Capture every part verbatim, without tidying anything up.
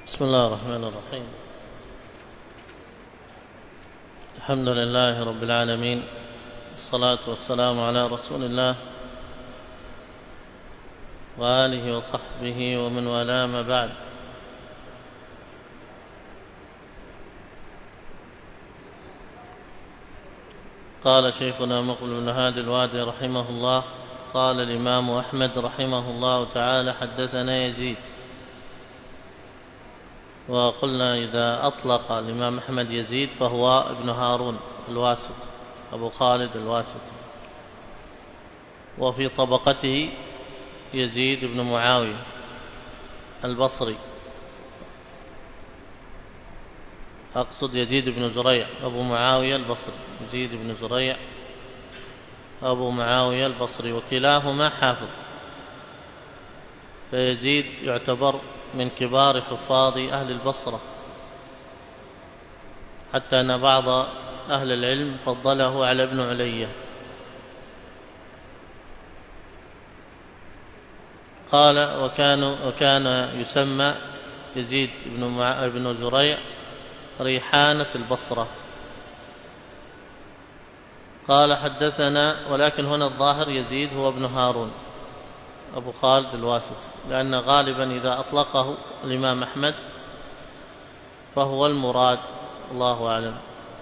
بسم الله الرحمن الرحيم. الحمد لله رب العالمين، والصلاة والسلام على رسول الله وآله وصحبه ومن والاه، ما بعد. قال شيخنا مقبل بن هادي الوادي رحمه الله: قال الإمام أحمد رحمه الله تعالى: حدثنا يزيد. وقلنا إذا أطلق الإمام أحمد يزيد فهو ابن هارون الواسط، أبو خالد الواسط. وفي طبقته يزيد بن معاوية البصري، أقصد يزيد بن زريع أبو معاوية البصري، يزيد بن زريع أبو معاوية البصري، وكلاهما حافظ. فيزيد يعتبر من كبار حفاظ أهل البصرة، حتى أن بعض أهل العلم فضله على ابن علية. قال: وكان, وكان يسمى يزيد بن زريع ريحانة البصرة. قال: حدثنا، ولكن هنا الظاهر يزيد هو ابن هارون أبو خالد الواسط، لأن غالبا إذا أطلقه الإمام أحمد فهو المراد، الله أعلم.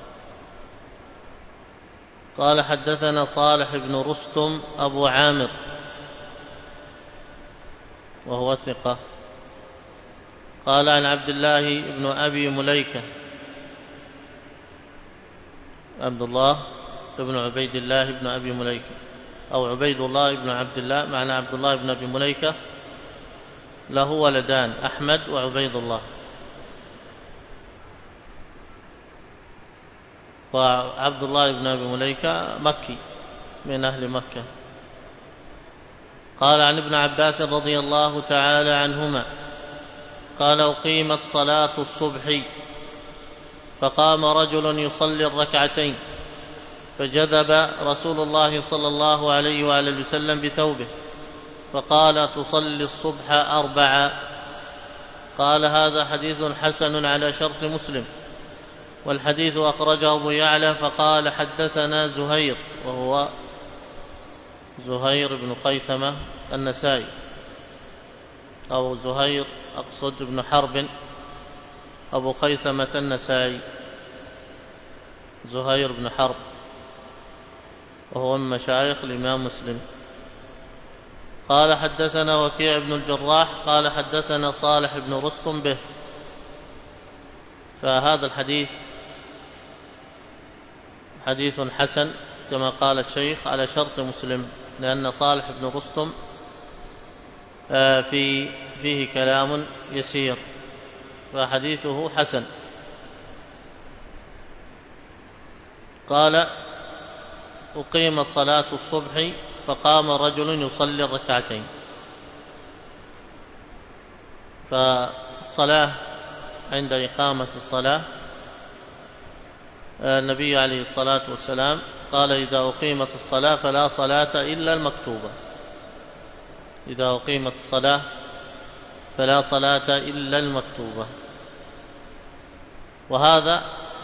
قال: حدثنا صالح بن رستم أبو عامر، وهو ثقة. قال: عن عبد الله بن أبي مليكة، عبد الله بن عبيد الله بن أبي مليكة، أو عبيد الله بن عبد الله، معنى عبد الله بن أبي مليكة له ولدان، أحمد وعبيد الله. وعبد الله بن أبي مليكة مكي من أهل مكة. قال: عن ابن عباس رضي الله تعالى عنهما قال: أقيمت صلاة الصبح فقام رجل يصلي الركعتين، فجذب رسول الله صلى الله عليه وآله وسلم بثوبه فقال: تصلي الصبح أربعا. قال: هذا حديث حسن على شرط مسلم، والحديث أخرجه أبو يعلى. فقال: حدثنا زهير، وهو زهير بن خيثمة النسائي، أو زهير أقصد بن حرب أبو خيثمة النسائي، زهير بن حرب، وهو من مشايخ الإمام مسلم. قال: حدثنا وكيع بن الجراح قال: حدثنا صالح بن رستم به. فهذا الحديث حديث حسن كما قال الشيخ على شرط مسلم، لأن صالح بن رستم في فيه كلام يسير، فحديثه حسن. قال: أقيمت صلاة الصبح فقام رجل يصلي الركعتين. فالصلاة عند إقامة الصلاة النبي عليه الصلاة والسلام قال: إذا أقيمت الصلاة فلا صلاة إلا المكتوبة، إذا أقيمت الصلاة فلا صلاة إلا المكتوبة. وهذا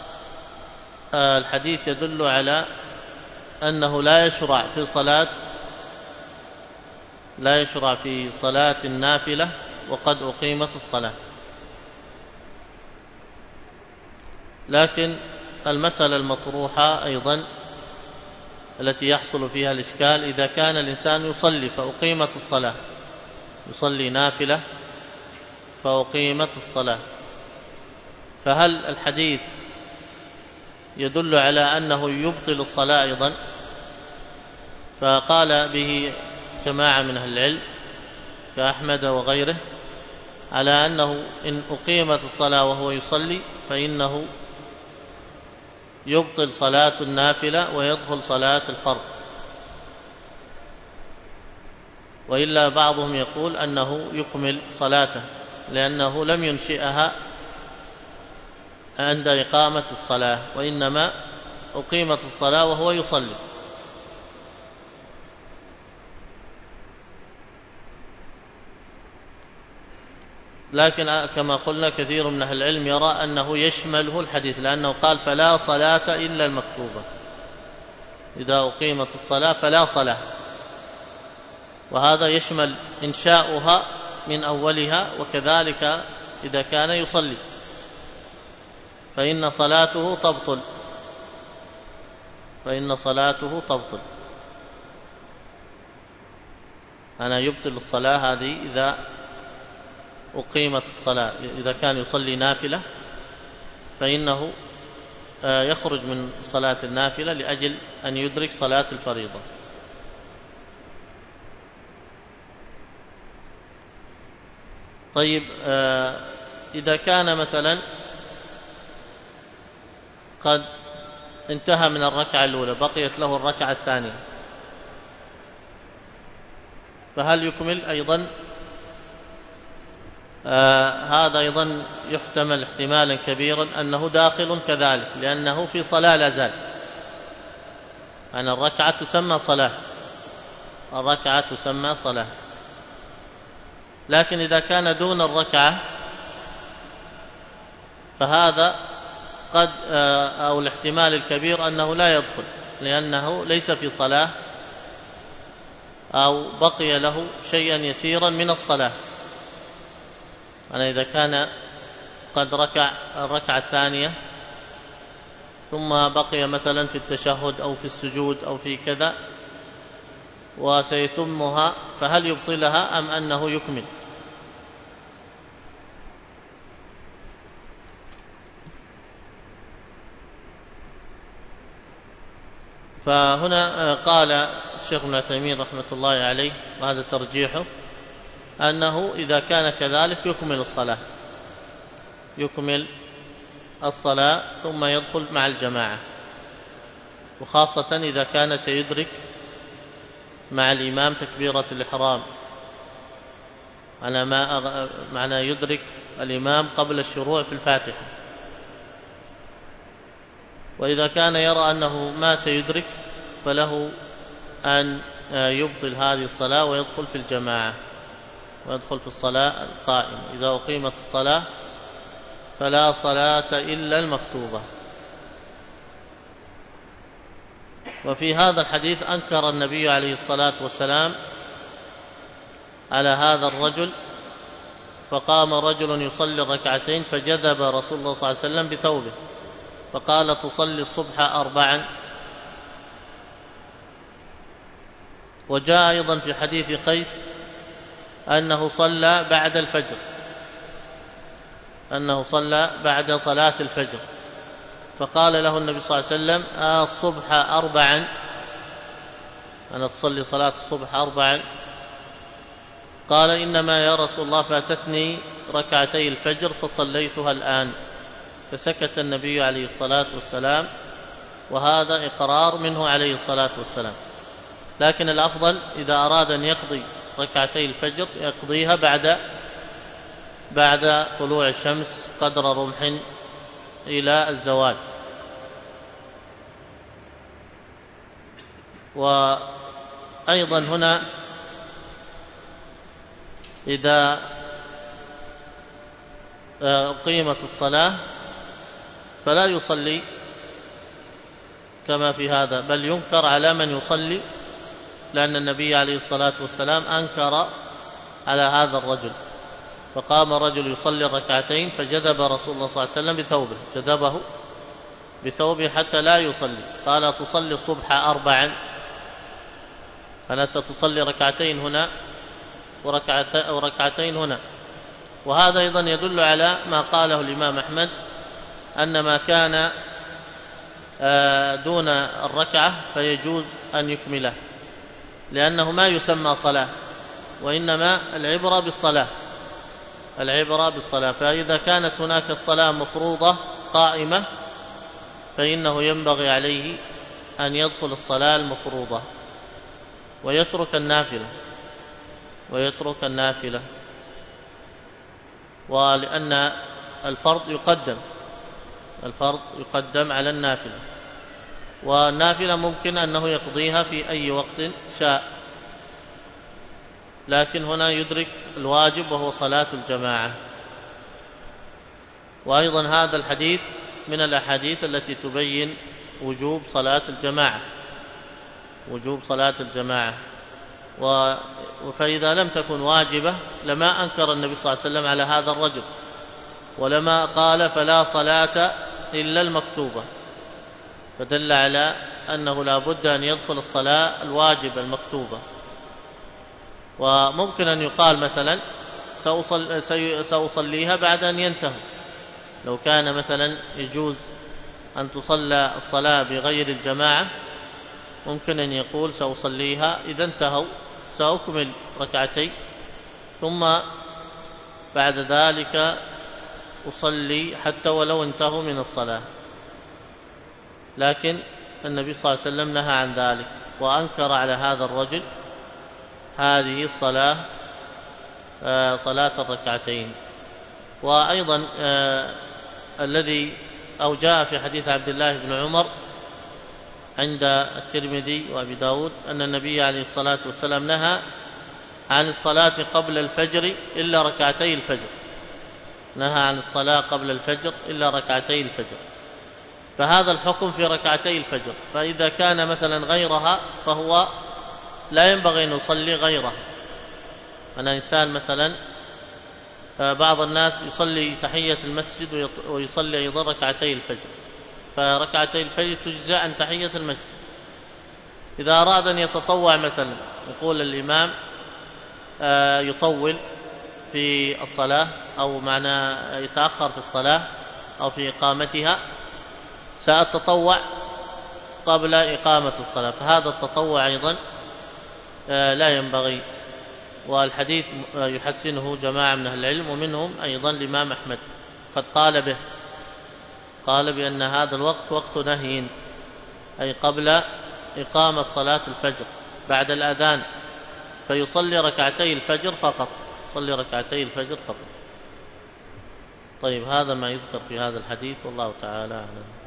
الحديث يدل على أنه لا يشرع في صلاة لا يشرع في صلاة النافلة وقد أقيمت الصلاة. لكن المسألة المطروحة أيضا التي يحصل فيها الإشكال: إذا كان الإنسان يصلي فأقيمت الصلاة، يصلي نافلة فأقيمت الصلاة، فهل الحديث يدل على أنه يبطل الصلاة أيضا؟ فقال به جماعة من أهل العلم كأحمد وغيره على أنه إن أقيمت الصلاة وهو يصلي فإنه يبطل صلاة النافلة ويدخل صلاة الفرض. وإلا بعضهم يقول أنه يكمل صلاته، لأنه لم ينشئها عند إقامة الصلاة، وإنما أقيمت الصلاة وهو يصلي. لكن كما قلنا كثير من أهل العلم يرى أنه يشمله الحديث، لأنه قال فلا صلاة إلا المكتوبة، إذا أقيمت الصلاة فلا صلاة، وهذا يشمل إنشاؤها من أولها، وكذلك إذا كان يصلي فإن صلاته تبطل فإن صلاته تبطل أنا يبطل الصلاة هذه إذا أقيمت الصلاة. إذا كان يصلي نافلة فإنه يخرج من صلاة النافلة لأجل أن يدرك صلاة الفريضة. طيب، إذا كان مثلا قد انتهى من الركعة الأولى بقيت له الركعة الثانية، فهل يكمل أيضا؟ آه هذا أيضا يحتمل احتمالا كبيرا أنه داخل كذلك، لأنه في صلاة لا زال. أن الركعة تسمى صلاة الركعة تسمى صلاة لكن إذا كان دون الركعة فهذا قد آه أو الاحتمال الكبير أنه لا يدخل، لأنه ليس في صلاة أو بقي له شيئا يسيرا من الصلاة. أنا إذا كان قد ركع الركعة الثانية ثم بقي مثلا في التشهد أو في السجود أو في كذا وسيتمها، فهل يبطلها أم أنه يكمل؟ فهنا قال الشيخ ابن عثيمين رحمة الله عليه، وهذا ترجيحه، أنه إذا كان كذلك يكمل الصلاة يكمل الصلاة ثم يدخل مع الجماعة، وخاصة إذا كان سيدرك مع الإمام تكبيرة الإحرام، على ما معنى يدرك الإمام قبل الشروع في الفاتحة. وإذا كان يرى أنه ما سيدرك فله أن يبطل هذه الصلاة ويدخل في الجماعة ويدخل في الصلاة القائمة. إذا أقيمت الصلاة فلا صلاة إلا المكتوبة. وفي هذا الحديث أنكر النبي عليه الصلاة والسلام على هذا الرجل، فقام رجل يصلي الركعتين فجذب رسول الله صلى الله عليه وسلم بثوبه فقال تصلي الصبح أربعا. وجاء أيضا في حديث قيس أنه صلى بعد الفجر أنه صلى بعد صلاة الفجر فقال له النبي صلى الله عليه وسلم آه الصبح أربعا، أنا تصلي صلاة الصبح أربعا؟ قال إنما يا رسول الله فاتتني ركعتي الفجر فصليتها الآن. فسكت النبي عليه الصلاة والسلام، وهذا إقرار منه عليه الصلاة والسلام. لكن الأفضل إذا أراد أن يقضي ركعتي الفجر يقضيها بعد بعد طلوع الشمس قدر رمح إلى الزوال. وأيضا هنا إذا أقيمت الصلاة فلا يصلي كما في هذا، بل ينكر على من يصلي، لأن النبي عليه الصلاة والسلام أنكر على هذا الرجل. فقام رجل يصلي الركعتين فجذب رسول الله صلى الله عليه وسلم بثوبه جذبه بثوبه حتى لا يصلي، قال تصلي الصبح أربعا، أنا ستصلي ركعتين هنا وركعتين هنا. وهذا أيضا يدل على ما قاله الإمام أحمد أن ما كان دون الركعة فيجوز أن يكمله، لأنه ما يسمى صلاة، وإنما العبرة بالصلاة العبرة بالصلاة فإذا كانت هناك الصلاة مفروضة قائمة فإنه ينبغي عليه أن يدخل الصلاة المفروضة ويترك النافلة ويترك النافلة ولأن الفرض يقدم الفرض يقدم على النافلة، والنافلة ممكن أنه يقضيها في أي وقت شاء، لكن هنا يدرك الواجب وهو صلاة الجماعة. وأيضا هذا الحديث من الأحاديث التي تبين وجوب صلاة الجماعة وجوب صلاة الجماعة فإذا لم تكن واجبة لما أنكر النبي صلى الله عليه وسلم على هذا الرجل، ولما قال فلا صلاة إلا المكتوبة، فدل على أنه لا بد أن يدخل الصلاة الواجبة المكتوبة. وممكن أن يقال مثلا سأصل سأصليها بعد أن ينتهوا، لو كان مثلا يجوز أن تصلى الصلاة بغير الجماعة ممكن أن يقول سأصليها إذا انتهوا سأكمل ركعتين ثم بعد ذلك أصلي حتى ولو انتهوا من الصلاة. لكن النبي صلى الله عليه وسلم نهى عن ذلك وأنكر على هذا الرجل هذه الصلاة صلاة الركعتين. وأيضا الذي أو جاء في حديث عبد الله بن عمر عند الترمذي وأبي داود أن النبي عليه الصلاة والسلام نهى عن الصلاة قبل الفجر إلا ركعتي الفجر، نهى عن الصلاة قبل الفجر إلا ركعتي الفجر، فهذا الحكم في ركعتي الفجر. فإذا كان مثلا غيرها فهو لا ينبغي أن يصلي غيرها. أنا إنسان مثلا بعض الناس يصلي تحية المسجد ويصلي أيضا ركعتي الفجر، فركعتي الفجر تجزى عن تحية المسجد. إذا أراد أن يتطوع مثلا يقول الإمام يطول في الصلاة أو معنى يتأخر في الصلاة أو في إقامتها، سأتطوع قبل إقامة الصلاة، فهذا التطوع أيضا لا ينبغي. والحديث يحسنه جماعة من أهل العلم ومنهم أيضا الإمام أحمد، قد قال به، قال بأن هذا الوقت وقت نهي، أي قبل إقامة صلاة الفجر بعد الأذان، فيصلي ركعتي الفجر فقط، يصلي ركعتي الفجر فقط. طيب هذا ما يذكر في هذا الحديث والله تعالى أعلم.